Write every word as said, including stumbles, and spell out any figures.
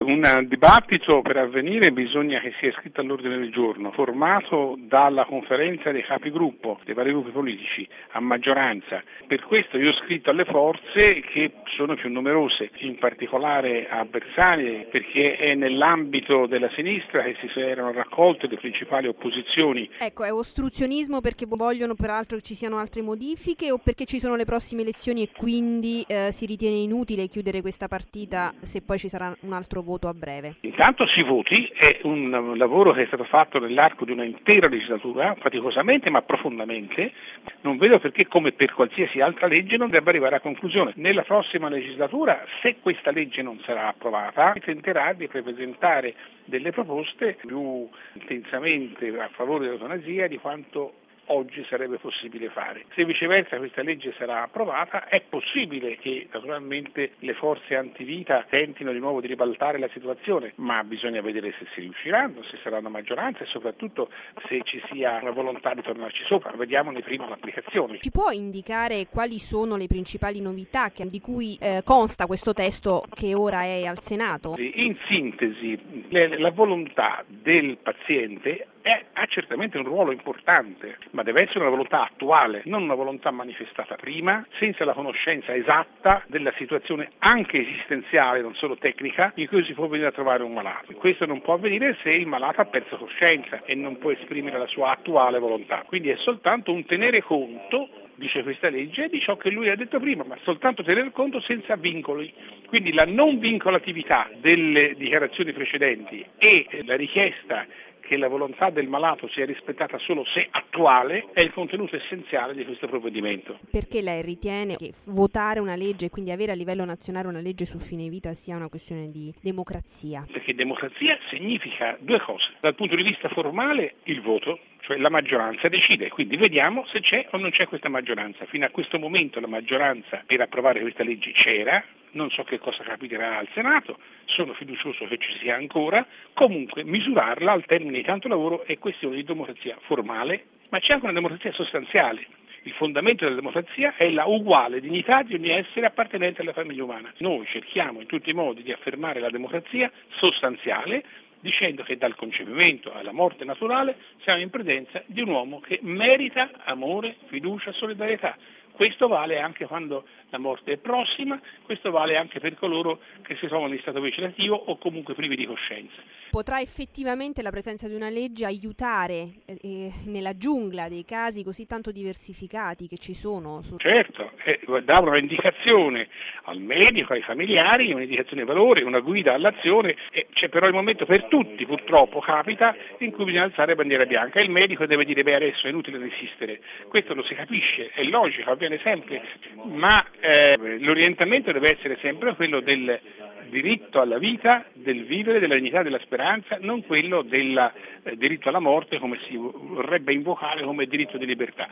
Un dibattito per avvenire bisogna che sia iscritto all'ordine del giorno, formato dalla conferenza dei capigruppo, dei vari gruppi politici, a maggioranza. Per questo io ho scritto alle forze che sono più numerose, in particolare a Bersani, perché è nell'ambito della sinistra che si erano raccolte le principali opposizioni. Ecco, è ostruzionismo perché vogliono peraltro che ci siano altre modifiche o perché ci sono le prossime elezioni e quindi eh, si ritiene inutile chiudere questa partita se poi ci sarà un altro voto a breve? Intanto si voti, è un lavoro che è stato fatto nell'arco di una intera legislatura, faticosamente ma profondamente. Non vedo perché, come per qualsiasi altra legge, non debba arrivare a conclusione. Nella prossima legislatura, se questa legge non sarà approvata, tenterà di presentare delle proposte più intensamente a favore dell'eutanasia di quanto oggi sarebbe possibile fare. Se viceversa questa legge sarà approvata, è possibile che naturalmente le forze antivita tentino di nuovo di ribaltare la situazione, ma bisogna vedere se si riusciranno, se sarà una maggioranza e soprattutto se ci sia una volontà di tornarci sopra. Vediamone prima l'applicazione. Ci può indicare quali sono le principali novità che, di cui eh, consta questo testo che ora è al Senato? In sintesi, le, la volontà del paziente è, ha certamente un ruolo importante, ma deve essere una volontà attuale, non una volontà manifestata prima, senza la conoscenza esatta della situazione anche esistenziale, non solo tecnica, in cui si può venire a trovare un malato. Questo non può avvenire se il malato ha perso coscienza e non può esprimere la sua attuale volontà. Quindi è soltanto un tenere conto, dice questa legge, di ciò che lui ha detto prima, ma soltanto tener conto senza vincoli. Quindi la non vincolatività delle dichiarazioni precedenti e la richiesta che la volontà del malato sia rispettata solo se attuale è il contenuto essenziale di questo provvedimento. Perché lei ritiene che votare una legge e quindi avere a livello nazionale una legge sul fine vita sia una questione di democrazia? Perché democrazia significa due cose. Dal punto di vista formale il voto, cioè la maggioranza decide, quindi vediamo se c'è o non c'è questa maggioranza. Fino a questo momento la maggioranza per approvare questa legge c'era, non so che cosa capiterà al Senato, sono fiducioso che ci sia ancora, comunque misurarla al termine di tanto lavoro è questione di democrazia formale, ma c'è anche una democrazia sostanziale. Il fondamento della democrazia è la uguale dignità di ogni essere appartenente alla famiglia umana. Noi cerchiamo in tutti i modi di affermare la democrazia sostanziale, dicendo che dal concepimento alla morte naturale siamo in presenza di un uomo che merita amore, fiducia, solidarietà. Questo vale anche quando la morte è prossima, questo vale anche per coloro che si trovano in stato vegetativo o comunque privi di coscienza. Potrà effettivamente la presenza di una legge aiutare eh, nella giungla dei casi così tanto diversificati che ci sono? Certo, eh, dà una indicazione al medico, ai familiari, un'indicazione di valore, una guida all'azione, e c'è però il momento per tutti, purtroppo capita, in cui bisogna alzare bandiera bianca e il medico deve dire beh adesso è inutile resistere. Questo lo si capisce, è logico, avviene sempre, ma eh, l'orientamento deve essere sempre quello del diritto alla vita, del vivere, della dignità, della speranza, non quello del eh, diritto alla morte come si vorrebbe invocare come diritto di libertà.